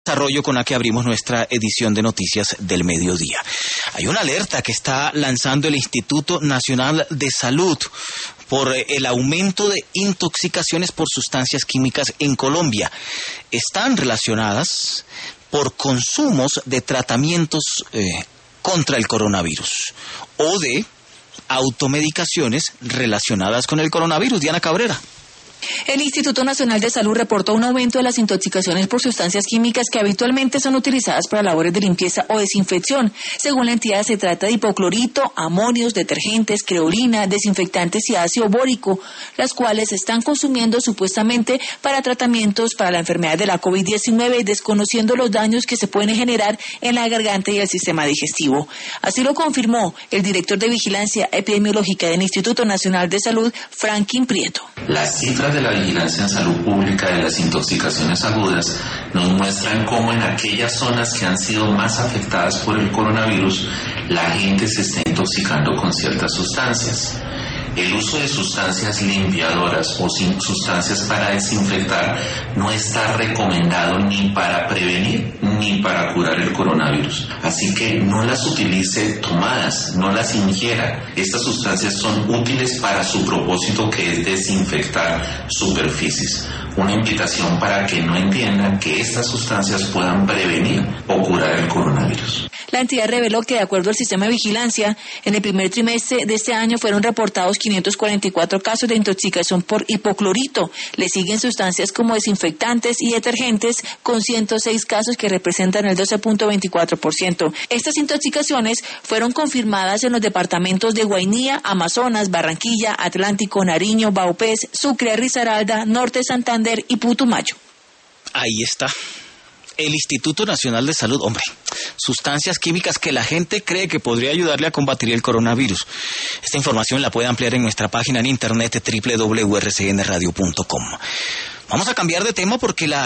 desarrollo con la que abrimos nuestra edición de Noticias del Mediodía. Hay una alerta que está lanzando el Instituto Nacional de Salud por el aumento de intoxicaciones por sustancias químicas en Colombia. Están relacionadas por consumos de tratamientos contra el coronavirus o de automedicaciones relacionadas con el coronavirus. Diana Cabrera. El Instituto Nacional de Salud reportó un aumento de las intoxicaciones por sustancias químicas que habitualmente son utilizadas para labores de limpieza o desinfección. Según la entidad, se trata de hipoclorito, amonios, detergentes, creolina, desinfectantes y ácido bórico, las cuales se están consumiendo supuestamente para tratamientos para la enfermedad de la COVID-19, desconociendo los daños que se pueden generar en la garganta y el sistema digestivo. Así lo confirmó el director de Vigilancia Epidemiológica del Instituto Nacional de Salud, Franklin Prieto. Las cifras de la vigilancia en salud pública de las intoxicaciones agudas nos muestran cómo en aquellas zonas que han sido más afectadas por el coronavirus, la gente se está intoxicando con ciertas sustancias. El uso de sustancias limpiadoras o sustancias para desinfectar no está recomendado ni para prevenir ni para curar el coronavirus. Así que no las utilice tomadas, no las ingiera. Estas sustancias son útiles para su propósito, que es desinfectar superficies. Una invitación para que no entiendan que estas sustancias puedan prevenir o curar el coronavirus. La entidad reveló que, de acuerdo al sistema de vigilancia, en el primer trimestre de este año fueron reportados 544 casos de intoxicación por hipoclorito. Le siguen sustancias como desinfectantes y detergentes, con 106 casos que representan el 12.24%. Estas intoxicaciones fueron confirmadas en los departamentos de Guainía, Amazonas, Barranquilla, Atlántico, Nariño, Vaupés, Sucre, Risaralda, Norte, Santander y Putumayo. Ahí está. El Instituto Nacional de Salud, hombre, sustancias químicas que la gente cree que podría ayudarle a combatir el coronavirus. Esta información la puede ampliar en nuestra página en internet www.rcnradio.com. Vamos a cambiar de tema porque la